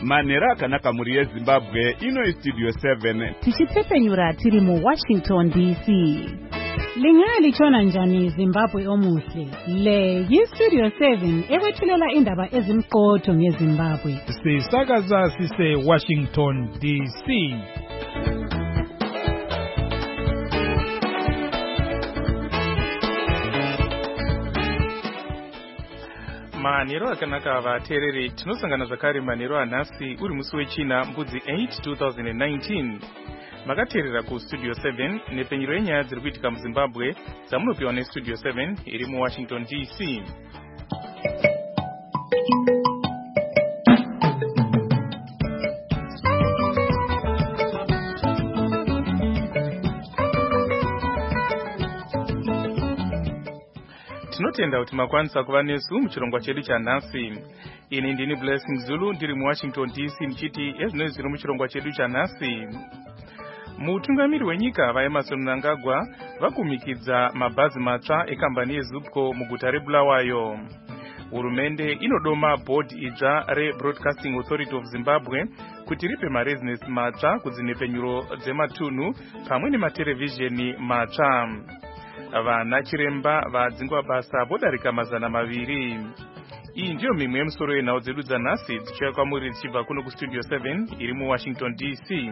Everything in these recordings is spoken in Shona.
manhero akanaka mhuri yeZimbabwe. Ino Studio 7 tichipfepenyura tiri muWashington DC. Lingalitshona njani Zimbabwe omuhle? Le yiStudio 7 ekwethulela indaba ezimqotho ngeZimbabwe. Sisakaza sise Washington DC. Manhero akanaka vateereri, tinosangana zvakare manhero anhasi uri musi wechina mbudzi 8 2019. Makateerera kuStudio 7 nepenyero yenyaya dziri kuitika muZimbabwe dzamunopiwa neStudio 7 iri muWashington DC. Tinotenda kuti makwanisa kuva nesu muchirongwa chedu chanhasi. Ini ndini Blessing Zulu ndiri muWashington DC nichiti ezvinoi zviri muchirongwa chedu chanhasi. Mutungamiri wenyika vaEmmerson Mnangagwa vakumikidza mabhazi matsva ekambani yeZupco muguta reBulawayo. Hurumende inodoma board idzva reBroadcasting Authority of Zimbabwe kuti ripe marezinesi matsva kudzinepenyuro dzematunhu pamwe nematerevhizheni matsva. Vana chiremba vadzingwa basa vodarika 200. Iyi ndiyo mimwe yemusoro yenhau dzedu dzanhasi dzichiuya kwamuri dzichibva kuno kuStudio 7 iri muWashington DC.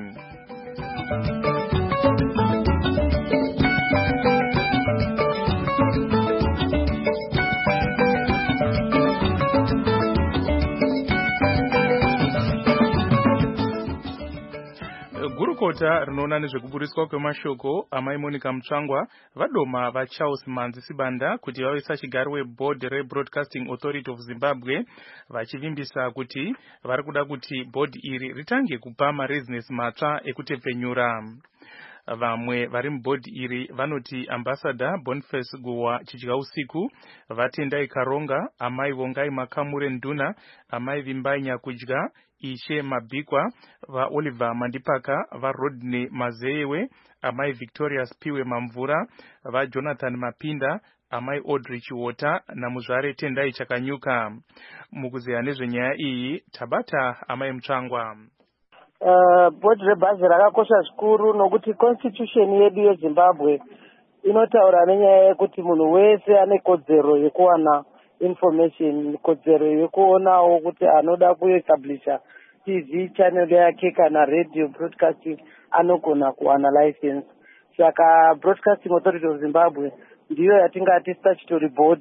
Gurukota rinoona nezvekuburiswa kwemashoko amai Monica Mutsvangwa vadoma vaCharles Manzi Sibanda kuti vave sachigaro weboard reBroadcasting Authority of Zimbabwe, vachivimbisa kuti vari kuda kuti board iri ritange kupa marezinesi matsva ekutepfenyura. Vamwe vari muboard iri vanoti Ambassador Boniface Guwa chidya usiku, Vatendai Karonga, amai Vongai Makamure Nduna, amai Vimbai Nyakudya, Ishe Mabikwa, va Oliver Mandipaka, va Rodney Mazeyewe, amai Victoria Spiwe Mamvura, va Jonathan Mapinda, amai Audrey Chiwota namuzvare Tendai Chakanyuka. Mukuzeya nezvenyaya iyi tabata amai Mutsvangwa. Board rebhazi rakakosha zvikuru nokuti constitution yedu yeZimbabwe inotaura nenyaya yekuti munhu wese ane kodzero yekuwana information, kodzero yekuonawo kuti anoda kuestablisha TV channel yake kana radio broadcasting anogona kuwana license. Saka Broadcasting Authority of Zimbabwe ndiyo yatingati statutory board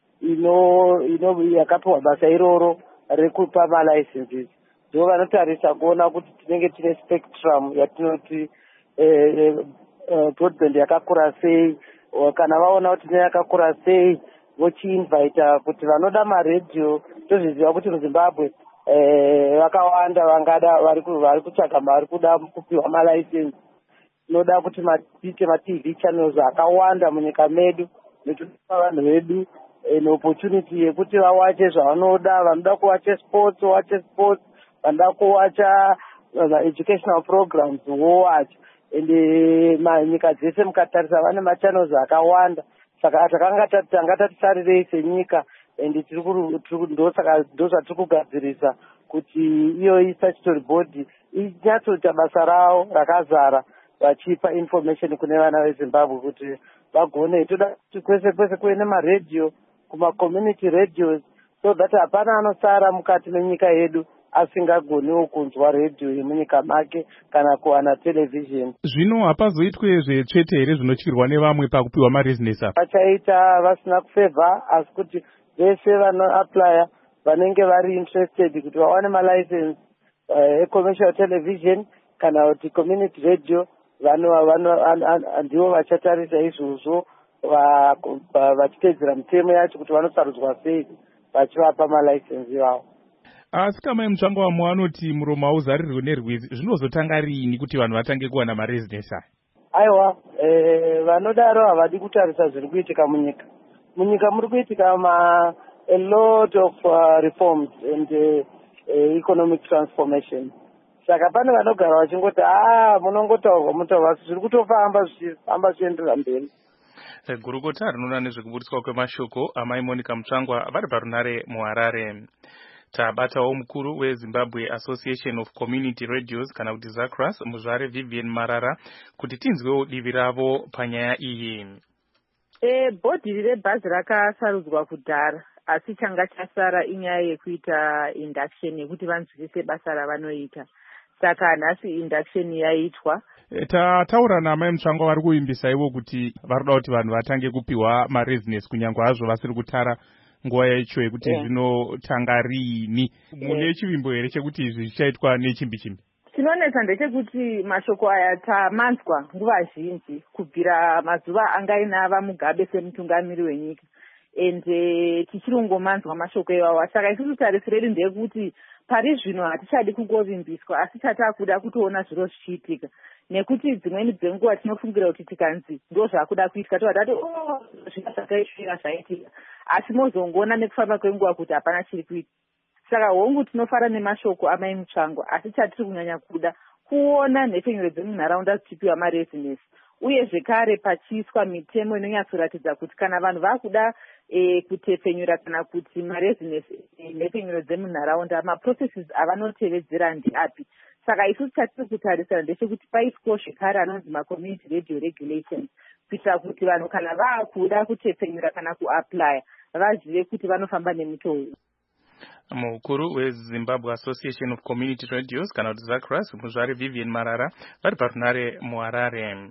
yakapiwa basa iroro rekupa malicenses. Ndivo vanotarisa kuona kuti tinenge tine spectrum yatinoti broadband yakakura sei, kana vaona kuti tine yakakura sei vochiinvita kuti vanoda maredhiyo. Tozviziva kuti muZimbabwe vakawanda vangada vari kutsvaga vari kuda kupiwa malicense. Tinoda kuti tiite maTV channels akawanda munyika medu netopa vanhu vedu opportunity yekuti vawache zvavanoda. Vanoda kuwache sports wache sports, vanoda kuwacha educational programs wowacha. Nyika dzese mukatarisa vane machannels akawanda. Saka tanga tatitarirei senyika ndozvatiri kugadzirisa kuti iyo statutory board inyatsoita basa ravo rakazara vachipa information kune vana veZimbabwe kuti vagone. Toda kuti kwese kwese kuve nemaredhiyo, kuma-community radios, so that hapana anosara mukati menyika yedu asingagoniwo kunzwa redhiyo yemunyika make kana kuwana television. Zvino hapazoitwe zvetsvete here zvinotyirwa nevamwe pakupiwa marezinesi? Vachaita vasina kufevha, asi kuti vese vanoaplya vanenge vari interested kuti vawane malicense ecommercial television kana kuti community radio, ndivo vachatarisa izvozvo vachiteedzera mitemo yacho kuti vanosarudzwa sei vachivapa malicense ivavo. Asi kamai Mutsvangwa wamwe anoti muromo hauzarirwe nerwizi, zvinozotanga rini kuti vanhu vatange kuwana marezinesi aya? Aiwa, vanodaro havadi kutarisa zviri kuitika munyika. Munyika muri kuitika a lot of reforms and economic transformation. Saka pane vanogara vachingoti munongotaurwa zviri kutofamba zvichifamba zvichienderera mberi. Gurukota rinoona nezvekuburiswa kwemashoko amai Monica Mutsvangwa vari parunare muHarare. Tabatawo mukuru weZimbabwe Association of Community Radios kana kuti ZACRAS muzvare Vivian Marara kuti tinzwewo divi ravo panyaya iyi. Bhodhi rebhazi rakasarudzwa kudhara asi changa chasara inyaya yekuita induction yekuti vanzwisise basa ravanoita. Saka nhasi induction yaitwa. Tataura namai Mutsvangwa vari kuimbisa ivo kuti varikuda kuti vanhu vatange kupiwa marezinesi kunyange hazvo vasiri kutara nguva yacho yekuti zvinotanga riini. Mune chivimbo here chekuti izvi zvichaitwa nechimbi chimbi? Chinonetsa ndechekuti mashoko aya tamanzwa nguva zhinji kubvira mazuva angainava Mugabe semutungamiri wenyika ende tichirongomanzwa mashoko iwawa. Saka isusu tarisiro redu ndeyekuti pari zvino hatichadi kungovimbiswa asi tatakuda kutoona zviro zvichiitika nekuti dzimweni dzenguva tinofungira kuti tikanzi ndo zvakuda kuitika toti zvina zvakaisvira zvaitika asi mozongoona nekufamba kwenguva kuti hapana chiri kuitika. Saka hongu tinofara nemashoko amai Mutsvangwa asi chatiri kunyanya kuda kuona nhefenyuro dzemunharaunda dzichipiwa marezinesi uye zvekare pachiiswa mitemo inonyatsoratidza kuti kana vanhu vakuda kutefenyura kana kuti marezinesi nhefenyuro dzemunharaunda maprocesses avanotevedzera ndeapi. Saka isusu chatiri kutarisira ndechekuti paiswawo zvekare anonzi macommunity radio regulations kuitira kuti vanhu kana vakuda kutefenyura kana kuaplya vazive kuti vanofamba nemutoo. Mukuru weZimbabwe Association of Community Radios kana kuti ZACRAS muzvare Vivian Marara vari parunare muHarare.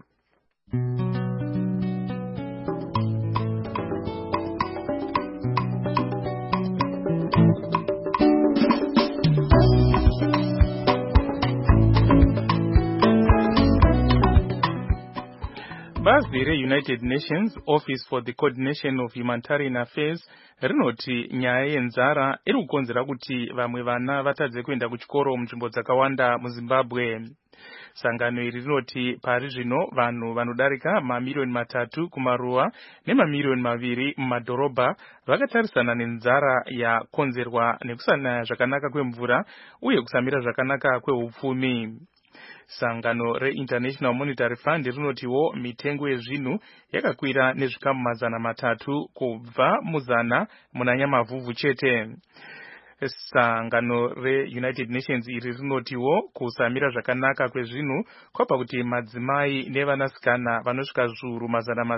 Bazi reUnited Nations Office for the Coordination of Humanitarian Affairs rinoti nyaya yenzara iri kukonzera kuti vamwe vana vatadze kuenda kuchikoro munzvimbo dzakawanda muZimbabwe. Sangano iri rinoti pari zvino vanhu vanodarika mamiliyoni 3 kumaruwa nemamiliyoni 2 mumadhorobha vakatarisana nenzara yakonzerwa nekusanaya zvakanaka kwemvura uye kusamira zvakanaka kwehupfumi. Sangano reInternational Monetary Fund rinotiwo mitengo yezvinhu yakakwira nezvikamu 300 kubva muzana muna Nyamavhuvhu chete. Sangano reUnited Nations iri rinotiwo kusamira zvakanaka kwezvinhu kwapa kuti madzimai nevanasikana vanosvika zviuru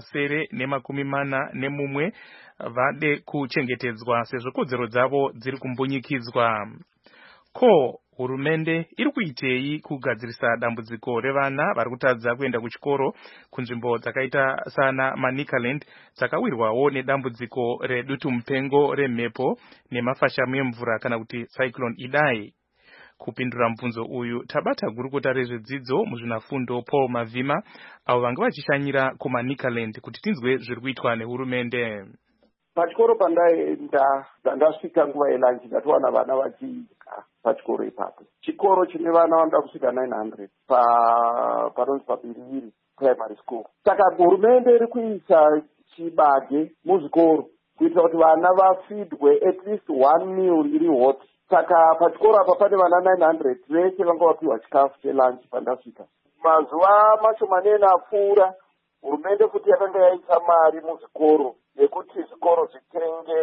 941 vade kuchengetedzwa sezvo kodzero dzavo dziri kumbunyikidzwa. Ko hurumende iri kuitei kugadzirisa dambudziko revana vari kutadza kuenda kuchikoro kunzvimbo dzakaita sana Manicaland dzakawirwawo nedambudziko redutu mupengo remhepo nemafashamu emvura kana kuti Cyclone Idai? Kupindura mubvunzo uyu tabata gurukota rezvedzidzo muzvinafundo Paul Mavhima avo vanga vachishanyira kuManicaland kuti tinzwe zviri kuitwa nehurumende. Pachikoro pandaenda ndasvika nguva yelanchi ndatowana vana vachidya pachikoro ipapo. Chikoro chine vana vanoda kusvika 900 panonzi paBiriviri primary school. Saka hurumende iri kuisa chibage muzvikoro kuitira kuti vana vafidwe at least 1 meal iri hot. Saka pachikoro apa pane vana 900 vese vanga vapiwa chikafu chelanchi pandasvika. Mazuva mashomanene apfuura hurumende futi yakanga yaisa mari muzvikoro yekuti zvikoro zvitenge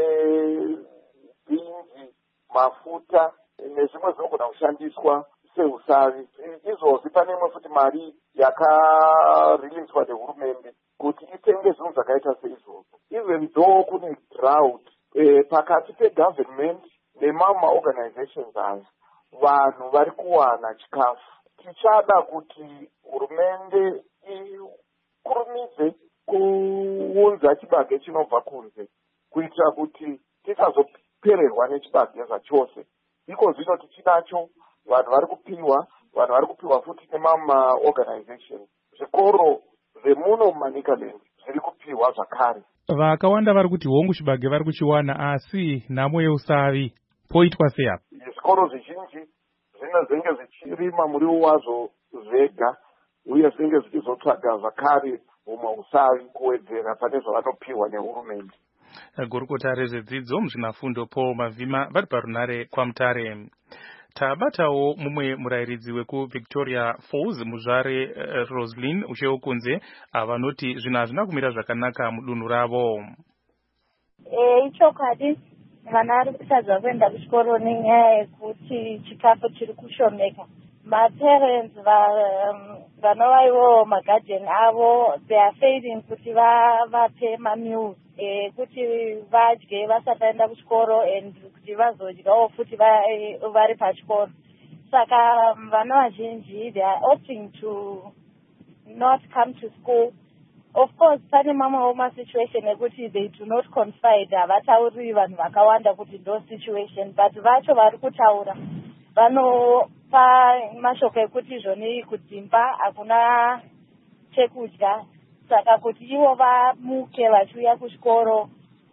bhinzi, mafuta nezvimwe zvinogona kushandiswa seusavi. Izvozvi pane imwe futi mari yakariliswa nehurumende kuti itenge zvinhu zvakaita seizvozvo. Even though kune drought pakati pegovernment nemama organizations aya vanhu vari kuwana chikafu. Tichada kuti hurumende ikurumidze kuunza chibage chinobva kunze kuitira kuti tisazopererwa nechibage zvachose. Iko zvino tichinacho vanhu vari kupiwa futi nemama organization. Zvikoro zvemuno muManicaland zviri kupiwa zvakare. Vakawanda vari kuti hongu chibage vari kuchiwana asi nhamo yeusavi poitwa sei apa? Zvikoro zvizhinji zvinenge zvichirima muriwo wazvo zvega uye zvinenge zvichizotsvaga zvakare umausavi kuwedzera pane zvavanopiwa nehurumende. Gurukota rezvedzidzo muzvinafundo Paul Mavhima vari parunare kwaMutare. Tabatawo mumwe murayiridzi wekuVictoria Falls muzvare Roslyn Ucheokunze avanoti zvinhu hazvina kumira zvakanaka mudunhu ravo. Ichokwadi vana vari kutadza kuenda kuchikoro nenyaya yekuti chikafu chiri kushomeka. Maparents vanova ivo magadheni avo they are failing kuti vape mameals kuti vadye vasati vaenda kuchikoro and kuti vazodyawo futi vari pachikoro. Saka vana vazhinji they are opting to not come to school. Of course, pane mamwewo masituation ekuti they do not confide, havatauri vanhu vakawanda kuti ndo situation, but vacho vari kutaura vanopa mashoko ekuti zvoni kudzimba hakuna chekudya, saka kuti ivo vamuke vachiuya kuchikoro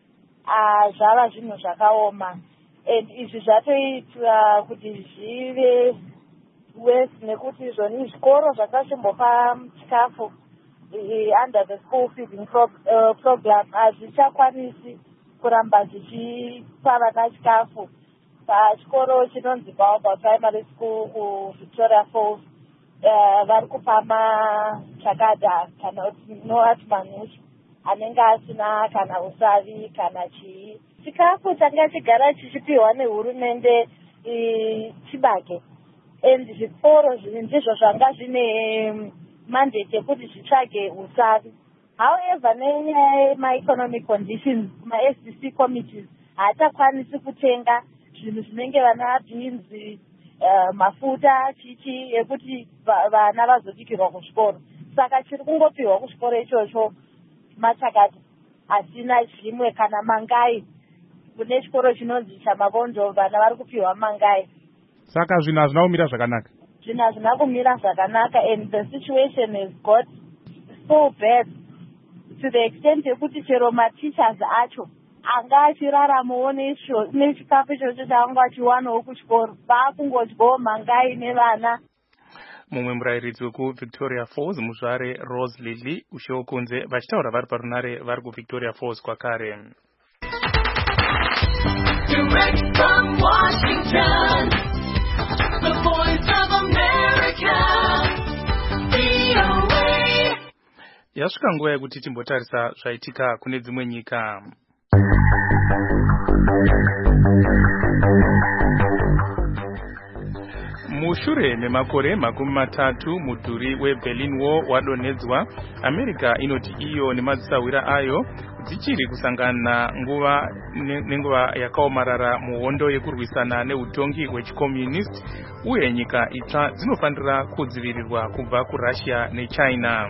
zvava zvinhu zvakaoma. And izvi zvatoita kuti zvive worse nekuti zvoni zvikoro zvakachimbopa chikafu under the school feeding program hazvichakwanisi kuramba zvichipa vana chikafu. Pachikoro chinonzi Baobab Primary School kuVictoria Falls vari kupa machakadha kana kuti noati manhushi anenge asina kana usavi kana chii. Chikafu changa chigara chichipiwa nehurumende chibage, and zvikoro ndizvo zvanga zvine mandate yekuti zvitsvage usavi. However, nenyaya ma-economic conditions, ma-SDC committees haachakwanisi kutenga zvinhu zvinenge vana beans, mafuta chichi yekuti vana vazobikirwa kuzvikoro. Saka chiri kungopiwa kuchikoro ichocho machakati asina zvimwe kana mangai. Kune chikoro chinonzi chaMavondo vana vari kupiwa mangai. Saka zvinhu hazvina kumira zvakanaka. Zvinhu hazvina kumira zvakanaka, and the situation has got so bad to the extent yekuti chero mateachers acho anga achiraramawo nechikafu ichocho chaanga achiwanawo kuchikoro, vaakungodyawo mangai nevana. Mumwe murayiridzi wekuVictoria Falls muzvare Rose Lily Ushokunze vachitaura vari parunare vari kuVictoria Falls kwakare. Direct from Washington, the voice of America, VOA. Yasvika nguva yekuti timbotarisa zvaitika kune dzimwe nyika. Mushure memakore 30 mudhuri weBerlin Wall wadonhedzwa, America inoti iyo nemadzisawira ayo dzichiri kusangana nenguva yakaomarara muhondo yekurwisana neutongi hwechicommunist, uye nyika itsva dzinofanira kudzivirirwa kubva kuRussia neChina.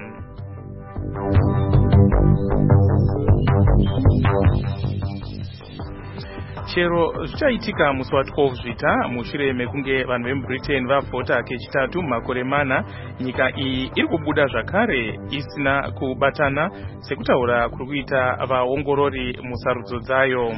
Chero zvichaitika musi wa12 zvita mushure mekunge vanhu vemuBritain vavhota kechitatu mumakore 4, nyika iyi iri kubuda zvakare isina kubatana sekutaura kuri kuita vaongorori musarudzo dzayo.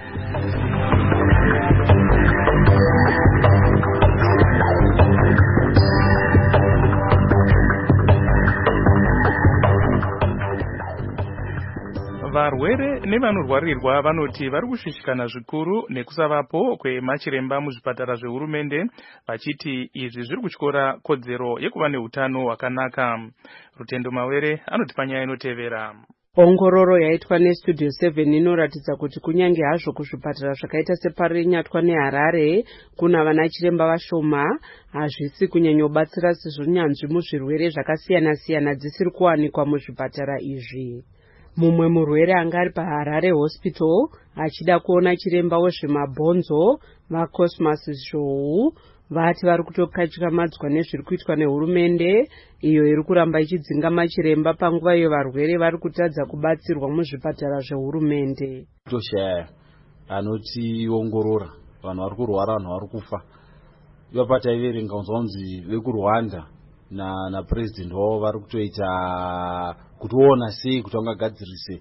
Varwere nevanorwarirwa vanoti vari kushushikana zvikuru nekusavapo kwemachiremba muzvipatara zvehurumende, vachiti izvi zviri kutyora kodzero yekuva neutano hwakanaka. Rutendo Mawere anoti panyaya inotevera. Ongororo yaitwa neStudio 7 inoratidza kuti kunyange hazvo kuzvipatara zvakaita separi Nyatwa neHarare kuna vana chiremba vashoma, hazvisi kunyanyobatsira sezvonyanzvi muzvirwere zvakasiyana-siyana dzisiri kuwanikwa muzvipatara izvi. Mumwe murwere anga ari paHarare Hospital achida kuona chiremba wezvemabhonzo vaCosmas Zhou vati vari kutokatyamadzwa nezviri kuitwa nehurumende iyo iri kuramba ichidzinga machiremba panguva iyo varwere vari kutadza kubatsirwa muzvipatara zvehurumende. Toshaya anotiongorora vanhu vari kurwara, vanhu vari kufa. Ipapo taiverenga kunzi vekuRwanda napresident wavo vari kutoita kutiona sei kuti vangagadzirise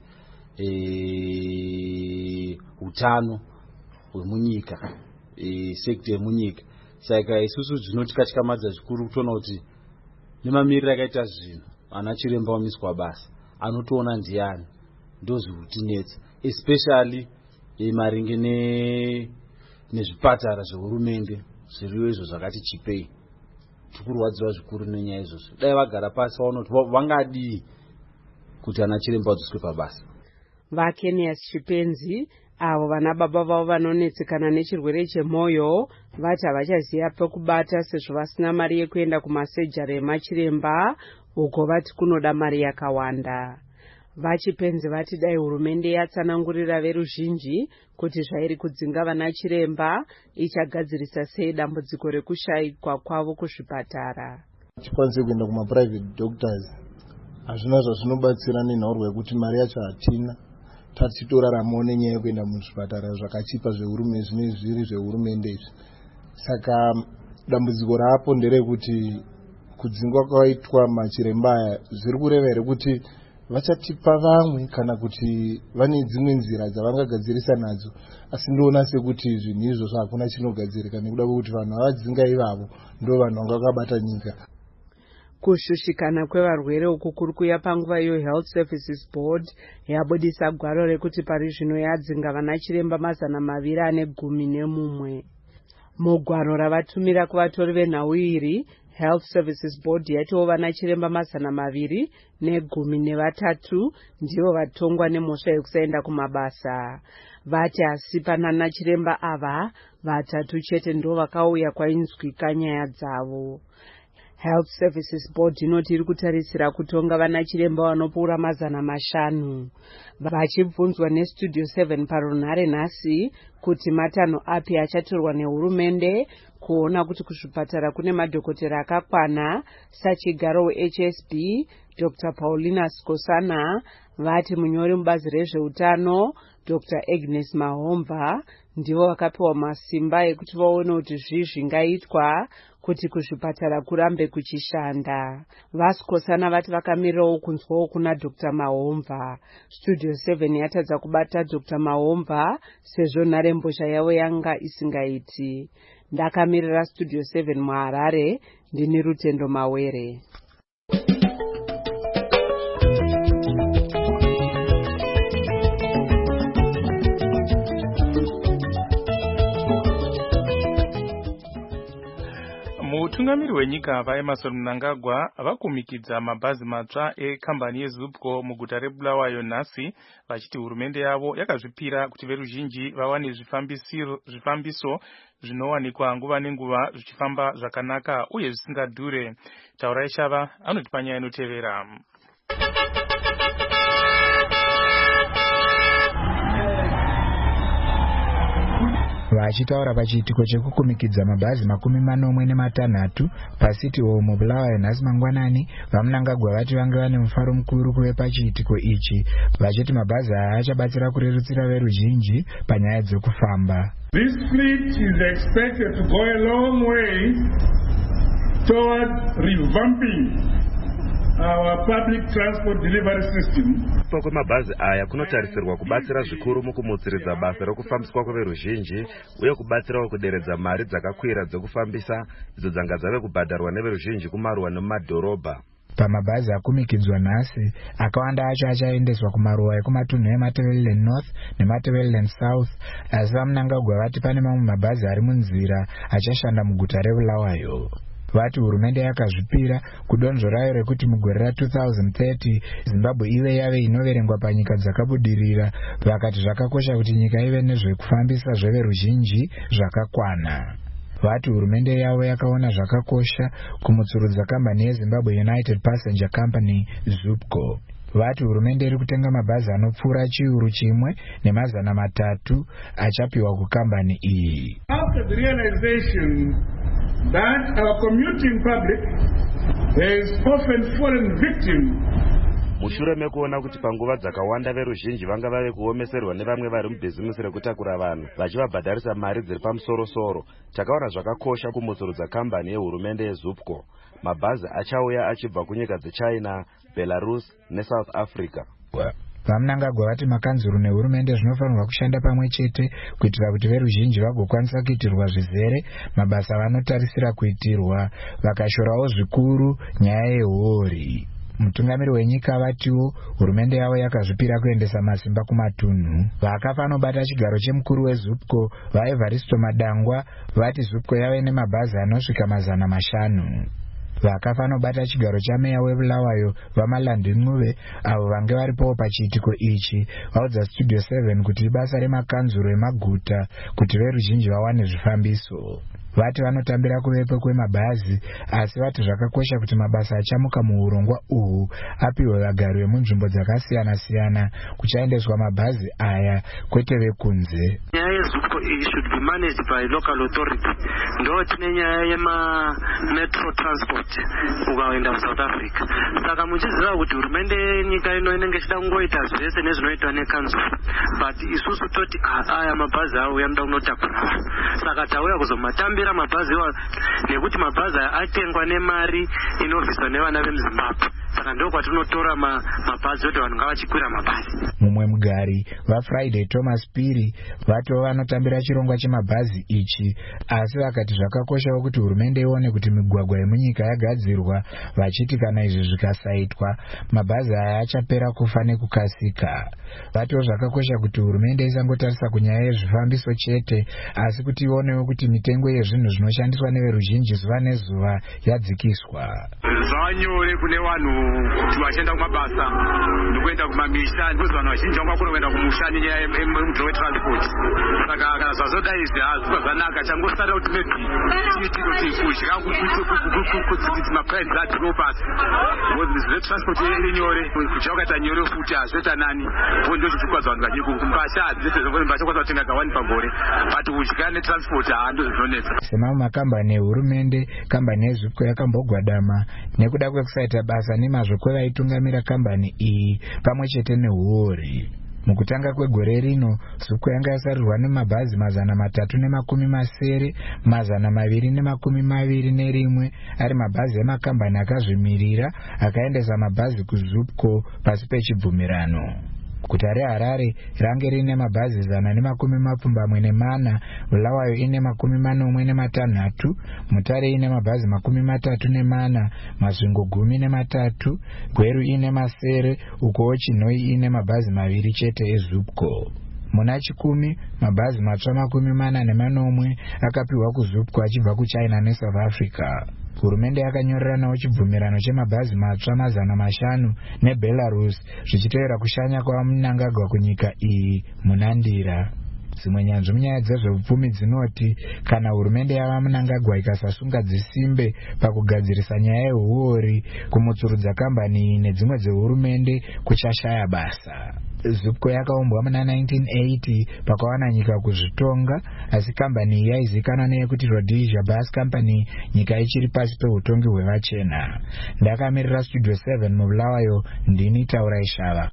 utano hwemunyika, sekta yemunyika. Saka isusu zvinotikatyamadza zvikuru kutoona kuti nemamiriro akaita zvinhu ana chiremba wamiswa basa anotoona ndiani, ndozvikutinetsa, especially maringe nezvipatara zvehurumende zviriyo izvo zvakati chipei. Tikurwadziwa zvikuru nenyaya izvozvo. Dai vagara pasi vaona kuti vangadii kuti ana chiremba vadzoswe pabasa. VaKenias Chipenzi avo vana baba vavo vanonetsekana nechirwere chemwoyo vati havachaziva pekubata sezvo vasina mari yekuenda kumasejari emachiremba uko vati kunoda mari yakawanda. Vachipenzi vati dai hurumende yatsanangurira veruzhinji kuti zvairi kudzinga vana chiremba ichagadzirisa sei dambudziko rekushayikwa kwavo kuzvipatara. Chikwanise kuenda kuma-private doctors hazvina zvazvinobatsira nenhorwa yekuti mari yacho hatina. Tatitoraramawo nenyaya yekuenda muzvipatara zvakachipa zvehurumende zviri zvehurumende izvi. Saka dambudziko rapo nderekuti kudzingwa kwaitwa machiremba aya zviri kureva here kuti vachatipa vamwe kana kuti vane dzimwe nzira dzavangagadzirisa nadzo. Asi ndoona sekuti zvinhu izvozvo hakuna chinogadzirika nekuda kwekuti vanhu avadzinga ivavo ndo vanhu vanga vakabata nyika. Kushushikana kwevarwere uku kuri kuya panguva iyo Health Services Board yabudisa gwaro rekuti pari zvino yadzinga vana chiremba 211. Mugwaro ravatumira kuvatori venhau iri, Health Services Board yatiwo vana chiremba 213 ndivo vatongwa nemhosva yekusaenda kumabasa. Vati asi panana chiremba ava 3 chete ndo vakauya kwainzwika nyaya dzavo. Health Services Board inoti iri kutarisira kutonga vana chiremba vanopfuura 500. Vachibvunzwa neStudio 7 parunhare nhasi kuti matanho api achatorwa nehurumende kuona kuti kuzvipatara kune madhokotera akakwana, sachigaro weHSB Dr. Paulina Skosana vati munyori mubazi rezveutano Dr. Agnes Mahomva ndivo vakapiwa masimba ekuti vaone kuti zvingaitwa kuti kuzvipatara kurambe kuchishanda. Vaskosana vati vakamirirawo kunzwawo kuna Dr. Mahomva. Studio 7 yatadza kubata Dr. Mahomva sezvo nharembozha yavo yanga isingaiti. Ndakamirira Studio 7 muHarare, ndini Rutendo Mawere. Mutungamiri wenyika vaEmmerson Mnangagwa vakumikidza mabhazi matsva ekambani yeZupco muguta reBulawayo nhasi vachiti hurumende yavo yakazvipira kuti veruzhinji vawane zvifambiso zvinowanikwa nguva nenguva zvichifamba zvakanaka uye zvisingadhure. Taurai Shava anotipa nyaya inotevera. Vachitaura pachiitiko chekukumikidza mabhazi 46 paCity Hall muBulawayo nhasi mangwanani, vaMnangagwa vati vange vane mufaro mukuru kuve pachiitiko ichi, vachiti mabhazi aya achabatsira kurerutsira veruzhinji panyaya dzekufamba. This fleet is expected to go a long way toward revamping our public transport delivery system. Poko mabhazi aya kunotarisirwa kubatsira zvikuru mukumutsiridza basa rekufambiswa kweveruzhinji uye kubatsirawo kuderedza mari dzakakwira dzekufambisa idzo dzanga dzave kubhadharwa neveruzhinji kumaruwa nemumadhorobha. Pamabhazi akumikidzwa nhasi akawanda acho achaendeswa kumaruwa ekumatunhu eMatabeleland North neMatabeleland South, asi vaMnangagwa vati pane mamwe mabhazi ari munzira achashanda muguta reBulawayo. Vati hurumende yakazvipira kudonzvo rayo rekuti mugore ra2030 Zimbabwe ive yave inoverengwa panyika dzakabudirira. Vakati zvakakosha kuti nyika ive nezvekufambisa zveveruzhinji zvakakwana. Vati hurumende yavo yakaona zvakakosha kumutsurudza kambani yeZimbabwe United Passenger Company Zupco. Vati hurumende iri kutenga mabhazi anopfuura 1,300 achapiwa kukambani iyi. After the realization that our commuting public has often fallen victim. Mushure mekuona kuti panguva dzakawanda veruzhinji vanga vave kuomeserwa nevamwe vari mubhizimusi rekutakura vanhu vachivabhadharisa mari dziri pamusoro-soro, takaona zvakakosha kumutsurudza kambani yehurumende yeZupco. Mabhazi achauya achibva kunyika dzeChina, Belarus neSouth Africa. VaMnangagwa vati makanzuru nehurumende zvinofanirwa kushanda pamwe chete kuitira kuti veruzhinji vagokwanisa kuitirwa zvizere mabasa vanotarisira kuitirwa, vakashorawo zvikuru nyaya yehori. Mutungamiri wenyika vatiwo hurumende yavo yakazvipira kuendesa masimba kumatunhu. Vakafanobata chigaro chemukuru weZupco vaEvaristo Madangwa vati Zupco yave nemabhazi anosvika 500. vakafa nobata chigaro chameya webulawayo vamalandi ncuve avo vange varipowo pachiitiko ichi vaudza Studio 7 kuti ibasa remakanzuro emaguta kuti veruzhinji vawane zvifambiso. Vati vanotambira kuvepo kwemabhazi, asi vati zvakakosha kuti mabasa achamuka muurongwa uhu apiwe vagari vemunzvimbo dzakasiyana-siyana kuchaendeswa mabhazi aya kwete vekunze. Nyaya yeZUPCO iyi should be managed by local authority. Ndo tine nyaya yema-metro transport ukaenda kuSouth Africa. Saka muchiziva kuti hurumende yenyika ino inenge ichida kungoita zvese nezvinoitwa nekanzuro. But isusu toti aya mabhazi awo yanoda kunotakura. Saka tauya kuzomatambira mabhazi iwa nekuti mabhazi atengwa nemari inobviswa nevana vemuZimbabwe. Saka ndiko kwatinotora mabhazi kuti vanhu ngavachikwira mabhazi. Mumwe mugari vaFriday Thomas Piri vatova vanotambira chirongwa chemabhazi ichi, asi vakati zvakakoshawo kuti hurumende ione kuti migwagwa yemunyika yagadzirwa, vachiti kana izvi zvikasaitwa mabhazi aya achapera kufa nekukasika. Vatiwo zvakakosha kuti hurumende isangotarisa kunyaya yezvifambiso chete, asi kuti ionewo kuti mitengo yezvinhu zvinoshandiswa neveruzhinji zuva nezuva yadzikiswa. Zvanyore kune vanhu kuti vachienda kumabasa nekuenda kumamisha, ndikuti vanhu vazhinji vangakona kuenda kumusha nenyaya yemudhiro wetransport. Saka kana zvazodai izvi hazvikuva zvanaka, changosara kuti maybe tiiti kuti kudya kuti maprice adzikewo pasi. Zvetransport irinyore, kudya ukaita nyore futi hazvoita nani. Ndo chichikwadza vanhu vazhinji kumbasha hadzese mbasha kwasa kutenga kawani pagore, but kudya netransport handizvo zvinonetsa. Sema mumakambani ehurumende, kambani yeZUPCO yakambogwadama nekuda kwekusaita basa nemazvo kwevaitungamira kambani iyi pamwe chete nehuori. Mukutanga kwegore rino, ZUPCO yanga yasarirwa nemabhazi 370, 221 ari mabhazi emakambani akazvimirira akaendesa mabhazi kuZUPCO pasi pechibvumirano. Guta reHarare range rine mabhazi 124, Bulawayo ine 46, Mutare ine mabhazi 34, Masvingo 13, Gweru ine 9, ukowo Chinhoi ine mabhazi 2 chete eZUPCO. Muna chikumi, mabhazi matsva 44 akapiwa kuZUPCO achibva kuChina neSouth Africa. Hurumende yakanyoreranawo chibvumirano chemabhazi matsva 500 neBelarus zvichitevera kushanya kwaMnangagwa kunyika iyi munandira. Dzimwe nyanzvi munyaya dzezveupfumi dzinoti kana hurumende yava Mnangagwa ikasasunga dzisimbe pakugadzirisa nyaya yehuori, kumutsurudza kambani iyi nedzimwe dzehurumende kuchashaya basa. ZUPCO yakaumbwa muna 1980 pakawana nyika kuzvitonga, asi kambani iyi yaizikanwa neyekuti Rhodesia Bus Company, nyika ichiri pasi peutongi hwevachena. Ndakamirira Studio 7 muBulawayo, ndini Taurai Shava.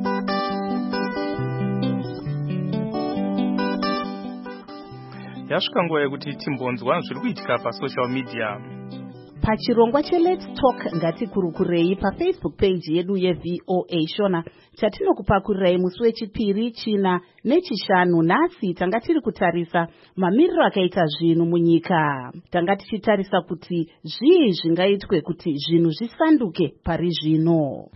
Yasvika nguva yekuti timbonzwa zviri kuitika pasocial media. Pachirongwa cheLet's Talk ngatikurukurei paFacebook page yedu yeVOA Shona, chatinokupakurai musi wechipiri, china nechishanu. Nhasi tanga tiri kutarisa mamiriro akaita zvinhu munyika. Tanga tichitarisa kuti zvii zvingaitwe kuti zvinhu zvisanduke pari zvino.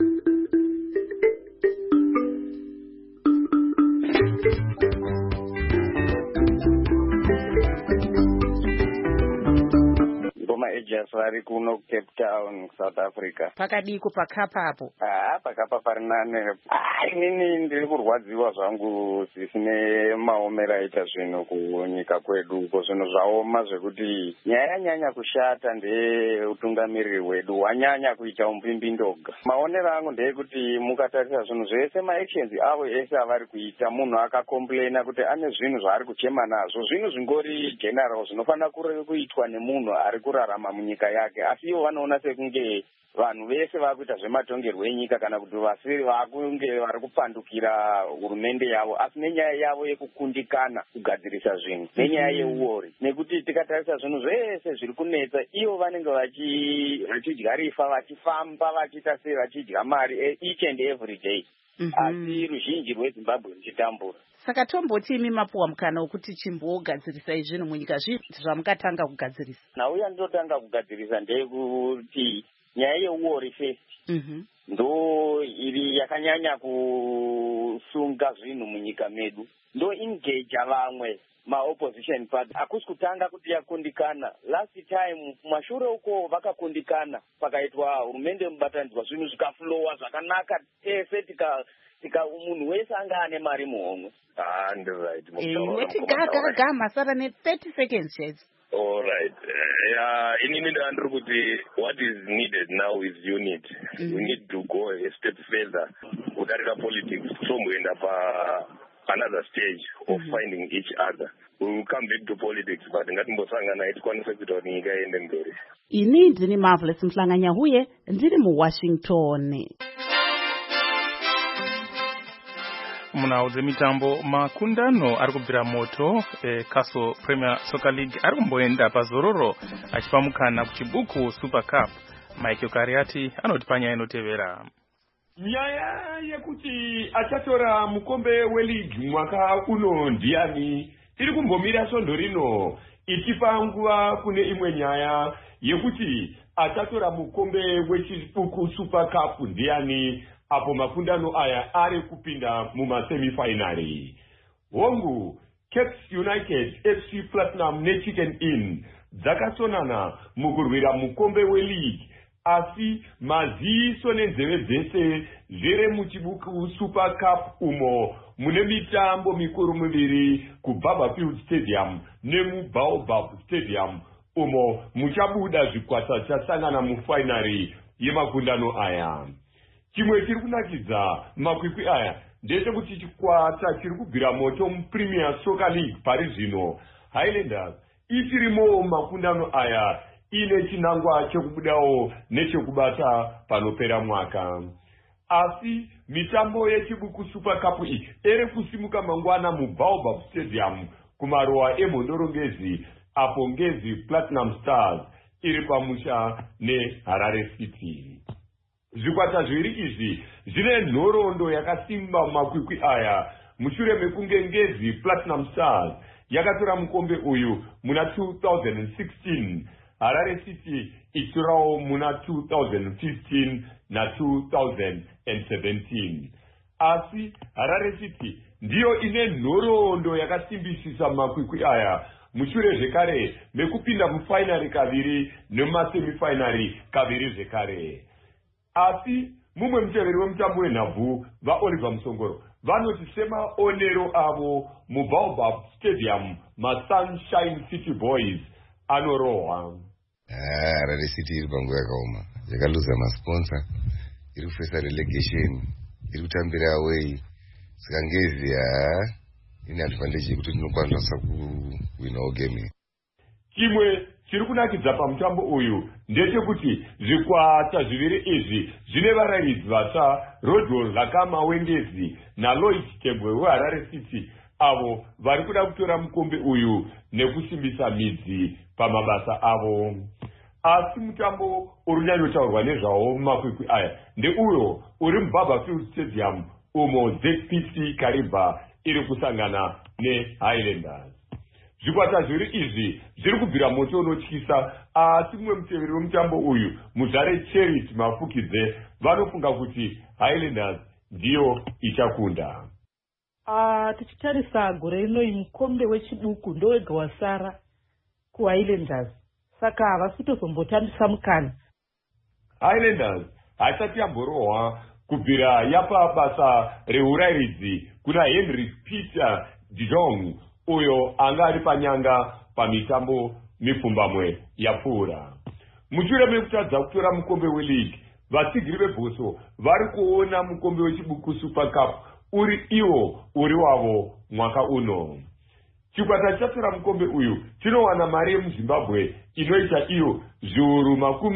Agents vari kuno Cape Town, South Africa. Pakadiko pakapapo? Pakapa parinane. Inini ndiri kurwadziwa zvangu zvisine maomero aita zvinhu kunyika kwedu. Zvinhu zvaoma zvekuti nyaya nyanya kushata ndeutungamiriri hwedu, wanyanya kuita umbimbi ndoga. Maonero angu ndeyekuti mukatarisa zvinhu zvese maactions avo ese avari kuita, munhu akakomplaina kuti ane zvinhu zvaari kuchema nazvo, zvinhu zvingori general zvinofanira kuitwa nemunhu ari kurarama munyika yake, asi ivo vanoona sekunge vanhu vese vakuita zvematongerwo enyika kana kuti vasiri vakunge vari kupandukira hurumende yavo, asi nenyaya yavo yekukundikana kugadzirisa zvinhu, nenyaya yeuori. Nekuti tikatarisa zvinhu zvese zviri kunetsa, ivo vanenge vachidya rifa, vachifamba vachiita sei, vachidya mari each and every day. Asi ruzhinji rweZimbabwe ruchitambura. Saka tomboti imi mapuwa mukana wekuti chimbogadzirisai zvinhu munyika, zvii zvamukatanga kugadzirisa? Nauya ndotanga kugadzirisa ndeyekuti nyaya yeUori Fest ndo iri yakanyanya kusunga zvinhu munyika medu, ndo engage vamwe maopposition party. Hakusi kutanga kuti yakundikana. Last time kumashure uko vakakundikana, pakaitwa hurumende mubatanidzwa zvinhu zvikaflowa zvakanaka tese tika munhu wese anga ane mari muhomwe. Right. Netigaga masara ne 30 seconds shades. All right. Inini ndandiri kuti what is needed now is unity. We need to go a step further kudarika politics tomuenda another stage of finding each other. We will come back to politics, but ngatimbosangana tikwanise kuti nyika iende mberi. Ini ndini Marvelous Mhlanganya huye ndiri muWashington. Munao dzemitambo makundano ari kubvira moto Castle Premier Soccer League ari kumboenda pazororo achipa mukana kuchibuku Super Cup. Michael Kariati anoti panyaya inotevera. Nyaya yekuti achatora mukombe weleague mwaka uno ndiani iri kumbomira sondo rino ichipa nguva kune imwe nyaya yekuti achatora mukombe wechibuku Super Cup ndiani apo makundano aya ari kupinda mumasemifinari. Hongu Caps United, FC Platinum neChicken Inn dzakasonana mukurwira mukombe weleague, asi maziso nenzeve dzese zvere muchibuku Super Cup umo mune mitambo mikuru miviri kuBarberfield Stadium nemuBaobab Stadium umo muchabuda zvikwata chasangana mufinari yemakundano aya. Chimwe chiri kunakidza makwikwi aya ndechekuti chikwata chiri kubvira moto muPremier Soccer League pari zvino, Highlanders ichirimo makundano aya ine chinangwa chekubudawo nechekubata panopera mwaka. Asi mitambo yechibuku Super Cup iyi ere kusimuka mangwana muBaobab Stadium kumarowa emhondorongezi apo Ngezi Platinum Stars iri pamusha neHarare City. Zvikwata zviri izvi zvine nhoroondo yakasimba makwikwi aya mushure mekunge Ngezi Platinum Stars yakatora mukombe uyu muna 2016, Harare City ichitorawo muna 2015 na 2017. Asi Harare City ndiyo ine nhoroondo yakasimbisisa makwikwi aya mushure zvekare mekupinda mufinari kaviri nemumasemifinari kaviri zvekare. Asi mumwe muteveri wemutambo wenhabvu vaOliver Musongoro vanoti semaonero avo muBaobab Stadium maSunshine City Boys anorohwa. Harare City iri panguva yakaoma, yakaluza masponsor, iri kufesa relegation, iri kutambira away. Saka Ngezi ine advantage yekuti tinokwanisa kuwinawo game. Chimwe chiri kunakidza pamutambo uyu ndechekuti zvikwata zviviri izvi zvine varayiridzi vatsva, Rodwell Lakama weNgezi naLloyd Tembwe weHarare City, avo vari kuda kutora mukombe uyu nekusimbisa midzi pamabasa avo. Asi mutambo uri kunyanyotaurwa nezvawo mumakwikwi aya ndeuyo uri muBarberfield Stadium umo ZPC Kariba iri kusangana neHighlanders. Zvikwata zviri izvi zviri kubvira moto unotyisa, asi mumwe muteveri wemutambo uyu Muzare Cherith Mafukidze vanofunga kuti Highlanders ndiyo ichakunda. Tichitarisa gore rinoi mukombe wechibuku ndowega wasara kuHighlanders, saka havasi kutozombotambisa mukana. Highlanders haisati yamborohwa kubvira yapa basa reurayiridzi kuna Henry Peter de Jong uyo anga ari panyanga pamitambo mipfumbamwe yapfuura. Mushure mekutadza kutora mukombe weleague, vatsigiri vebhoso vari kuona mukombe wechibuku Super Cup uri iwo uri wavo mwaka uno. Chikwata chatora mukombe uyu chinowana mari yemuZimbabwe inoita iyo zviuru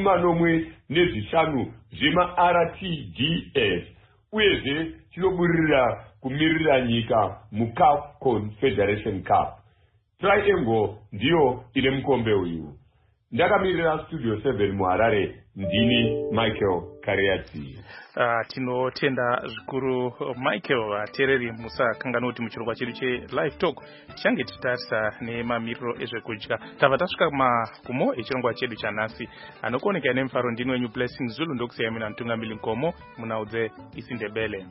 45 zvemaRTGS, uyezve chinoburirira kumirira nyika muCAF Confederation Cup. Triangle ndiyo ine mukombe uyu. ndakamirira studio 7 muharare ndini Michael Kariati. Tinotenda zvikuru Michael. Vateereri musakanganwa kuti muchirongwa chedu che-live talk tichange tichitarisa nemamiriro ezvekudya. Tava tasvika kumagumo echirongwa chedu chanhasi. Anokuoneka nemufaro ndini wenyu Blessing Zulu, ndokusiyai mina mutungamiri Nkomo munhau dzeIsiNdebele.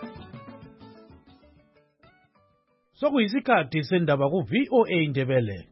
Sokuyisikhathi sendaba ku VOA Ndebele.